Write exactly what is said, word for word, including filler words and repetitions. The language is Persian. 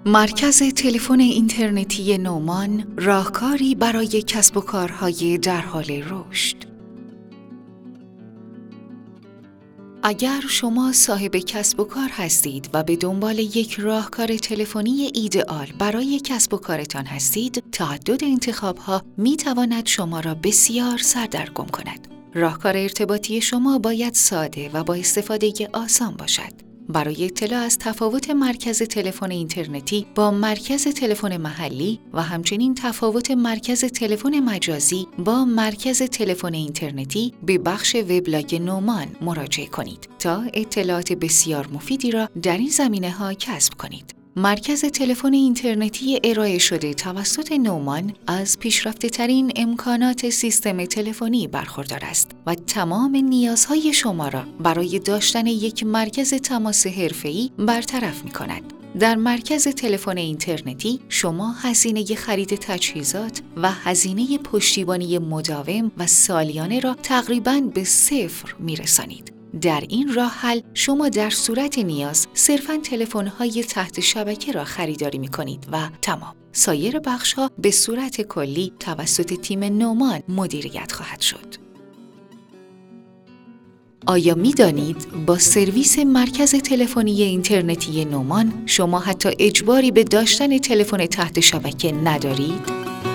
مرکز تلفن اینترنتی نومان راهکاری برای کسب و کارهای در حال رشد. اگر شما صاحب کسب و کار هستید و به دنبال یک راهکار تلفنی ایدئال برای کسب و کارتان هستید، تعدد انتخاب‌ها می‌تواند شما را بسیار سردرگم کند. راهکار ارتباطی شما باید ساده و با استفاده آسان باشد. برای اطلاع از تفاوت مرکز تلفن اینترنتی با مرکز تلفن محلی و همچنین تفاوت مرکز تلفن مجازی با مرکز تلفن اینترنتی به بخش وبلاگ نومان مراجعه کنید تا اطلاعات بسیار مفیدی را در این زمینه‌ها کسب کنید. مرکز تلفن اینترنتی ارائه شده توسط نومان از پیشرفته‌ترین امکانات سیستم تلفنی برخوردار است و تمام نیازهای شما را برای داشتن یک مرکز تماس حرفه‌ای برطرف می‌کند. در مرکز تلفن اینترنتی شما هزینه خرید تجهیزات و هزینه پشتیبانی مداوم و سالیانه را تقریباً به صفر می‌رسانید. در این راه حل شما در صورت نیاز صرفاً تلفن‌های تحت شبکه را خریداری می‌کنید و تمام. سایر بخش‌ها به صورت کلی توسط تیم نومان مدیریت خواهد شد. آیا می‌دانید با سرویس مرکز تلفنی اینترنتی نومان شما حتی اجباری به داشتن تلفن تحت شبکه ندارید؟